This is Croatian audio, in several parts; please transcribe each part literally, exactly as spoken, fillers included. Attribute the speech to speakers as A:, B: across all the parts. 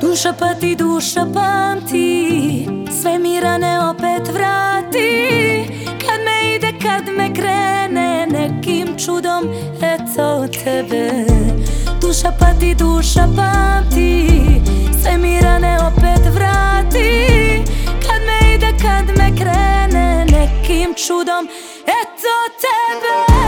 A: Duša pa ti duša pamti, sve mi rane opet vrati. Kad me ide, kad me krene, nekim čudom eto tebe. Duša pa ti duša pamti, sve mi rane opet vrati. Kad me ide, kad me krene, nekim čudom eto tebe.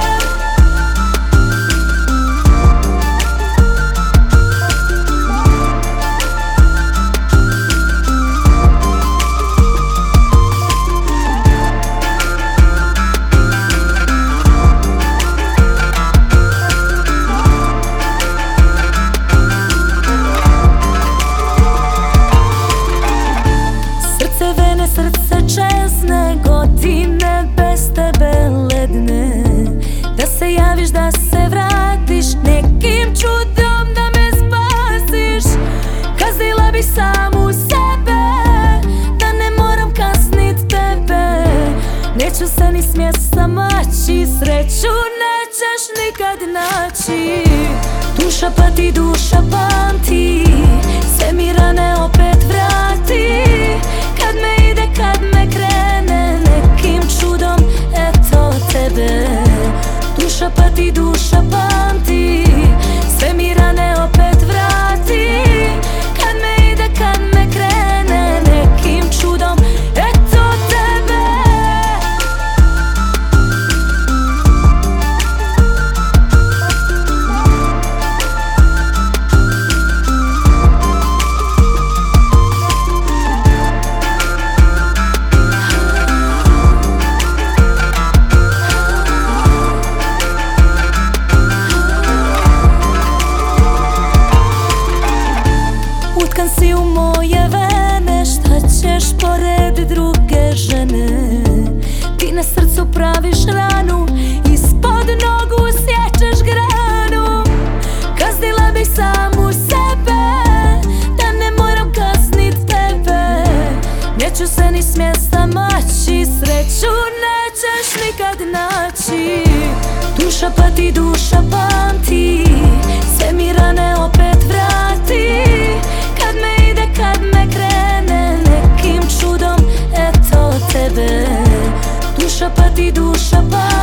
A: Srce čezne, godine bez tebe ledne. Da se javiš, da se vratiš, nekim čudom da me spasiš. Kazila bi samu sebe, da ne moram kasnit tebe. Neću se ni s mjesta maći, sreću nećeš nikad naći. Duša pa ti duša pamti, sve mi rane opet vrati. Kad me ide, kad me krene, nekim čudom eto tebe. Duša pa ti duša pamti, sve mi rane opet vrati. Kad me ide, kad me krene, nekim čudom eto tebe. Utkan si u moje vene, šta ćeš pored druge žene? Ti na srcu praviš ranu, ispod nogu sječeš granu. Kaznila bih samu sebe, da ne moram kaznit tebe. Neću se ni s mjesta maći, sreću nećeš nikad naći. Duša pa ti duša pamti, sve mi rane opet vrati. Kad me ide, kad me krene, nekim čudom eto tebe. Duša pa ti duša pamti.